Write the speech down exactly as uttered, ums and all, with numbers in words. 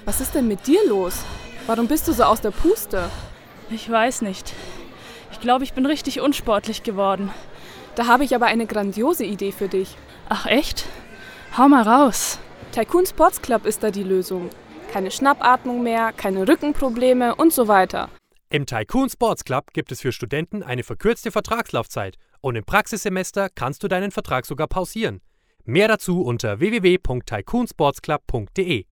Was ist denn mit dir los? Warum bist du so aus der Puste? Ich weiß nicht. Ich glaube, ich bin richtig unsportlich geworden. Da habe ich aber eine grandiose Idee für dich. Ach echt? Hau mal raus. Tycoon Sports Club ist da die Lösung. Keine Schnappatmung mehr, keine Rückenprobleme und so weiter. Im Tycoon Sports Club gibt es für Studenten eine verkürzte Vertragslaufzeit und im Praxissemester kannst du deinen Vertrag sogar pausieren. Mehr dazu unter w w w punkt tycoon sports club punkt d e.